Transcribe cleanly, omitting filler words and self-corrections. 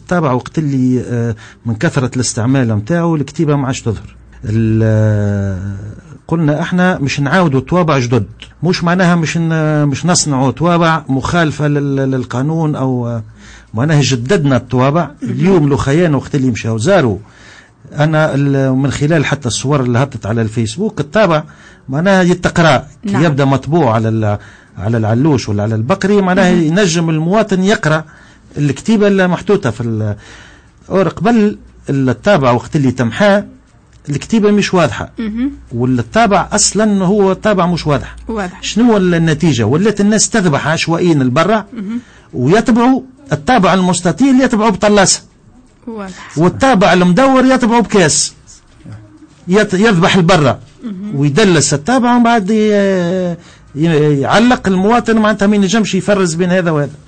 الطابع وقت اللي من كثرة الاستعمال نتاعو الكتيبة ما عادش تظهر. قلنا احنا مش نعاودوا طوابع جدد، مش معناها مش نصنعوا طوابع مخالفة للقانون او معناها جددنا الطوابع. اليوم لو خيان وقت اللي مشاو زاروا انا من خلال حتى الصور اللي هبطت على الفيسبوك الطابع معناها يتقرا كي يبدا مطبوع على العلوش ولا على البقري معناها ينجم المواطن يقرا الكتيبة اللي محطوطة في قبل الطابع وقت اللي تمحاه الكتيبة مش واضحة، والطابع أصلا هو طابع مش واضح. شنو النتيجة؟ ولات الناس تذبح عشوائيا البرع ويتبعوا الطابع المستطيل يتبعوا بطلاسة، والطابع المدور يتبعوا بكاس، يذبح البرع ويدلس الطابع ومن بعد يعلق المواطن معناتها ما ينجمش يفرز بين هذا وهذا.